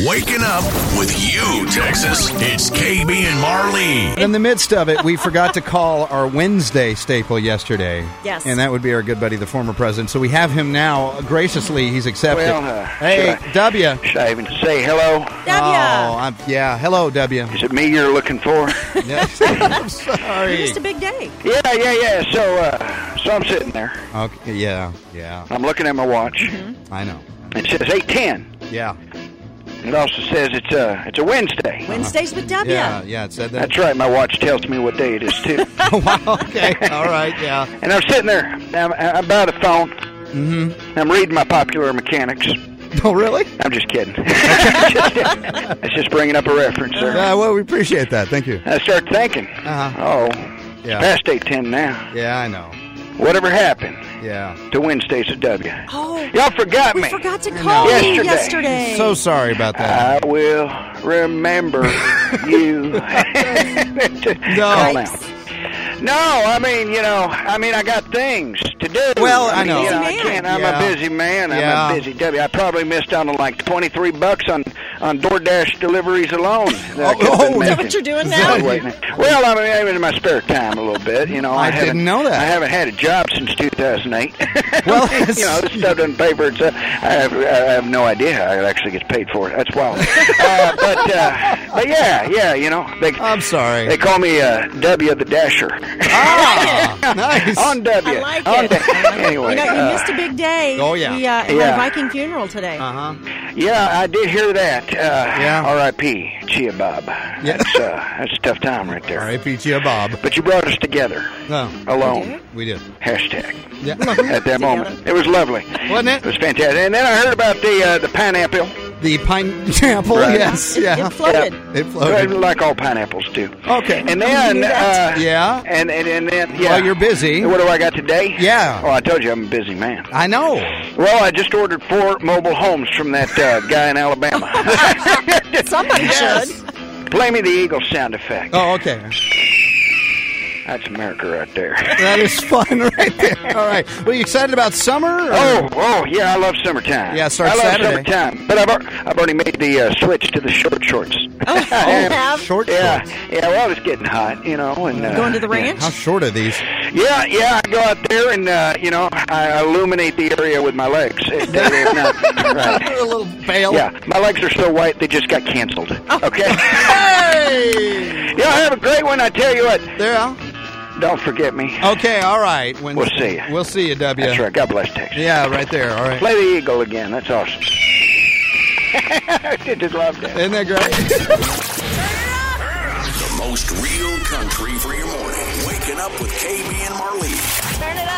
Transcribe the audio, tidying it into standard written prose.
Waking up with you, Texas. It's KB and Marlene. In the midst of it, we forgot to call our Wednesday staple yesterday. Yes. And that would be our good buddy, the former president. So we have him now. Graciously, he's accepted. Well, hey, W. Should I even say hello? W. Hello, W. Is it me you're looking for? Yes. I'm sorry. Just a big day. Yeah. So I'm sitting there. Okay, yeah. I'm looking at my watch. Mm-hmm. I know. It says 8:10. Yeah. It also says it's a Wednesday. Wednesdays with W. Yeah, it said that. That's right. My watch tells me what day it is, too. Wow, okay. All right, yeah. And I'm sitting there. I'm by the phone. Mm-hmm. I'm reading my Popular Mechanics. Oh, really? I'm just kidding. It's just bringing up a reference there. Well, we appreciate that. Thank you. I start thinking, Yeah. it's past 8:10 now. Yeah, I know. Whatever happened Yeah. to Wednesdays at W? Oh, Y'all forgot we me. forgot to call you yesterday. So sorry about that. I will remember you. Call now. No, I got things to do. Well, I know. I can't. I'm a busy man. I'm a busy W. I probably missed out on like $23 on DoorDash deliveries alone. Is that what you're doing now? Well, I'm in my spare time a little bit. I didn't know that. I haven't had a job since 2008. Well, this stuff doesn't pay for itself. I have no idea how it actually gets paid for. That's wild. But yeah, I'm sorry. They call me W the Dasher. Nice. On W. I like it. Anyway, you missed a big day. Oh, yeah. We had a Viking funeral today. Yeah, I did hear that. Yeah. R.I.P. Chia Bob. Yeah. That's a tough time right there. R.I.P. Chia Bob. But you brought us together. No. Alone. We did. Hashtag. Yeah. At that moment. It was lovely. Wasn't it? It was fantastic. And then I heard about the pineapple. The pineapple, Right. yes. Yeah. It floated. It floated. Like all pineapples do. Okay. And then, Yeah. And then, yeah. Well, you're busy. What do I got today? Yeah. Oh, I told you I'm a busy man. I know. Well, I just ordered 4 mobile homes from that guy in Alabama. Somebody should. Play me the Eagle sound effect. Oh, okay. That's America right there. That is fun right there. All right. Well, you excited about summer? Or? Oh, yeah, I love summertime. Yeah, it starts I love Saturday. summertime. But I've already made the switch to the short shorts. Have? Short Yeah, shorts. well, it's getting hot, And Going to the ranch? How short are these? Yeah, I go out there and I illuminate the area with my legs. They're not right. A little pale. Yeah, my legs are so white they just got canceled. Okay. Hey! Yeah, have a great one. I tell you what. There. Don't forget me. Okay, all right. We'll see you. We'll see you, W. That's right. God bless Texas. Yeah, right there. All right. Play the Eagle again. That's awesome. I just love that. Isn't that great? The most real country for your morning. Waking up with KB and Marlene. Turn it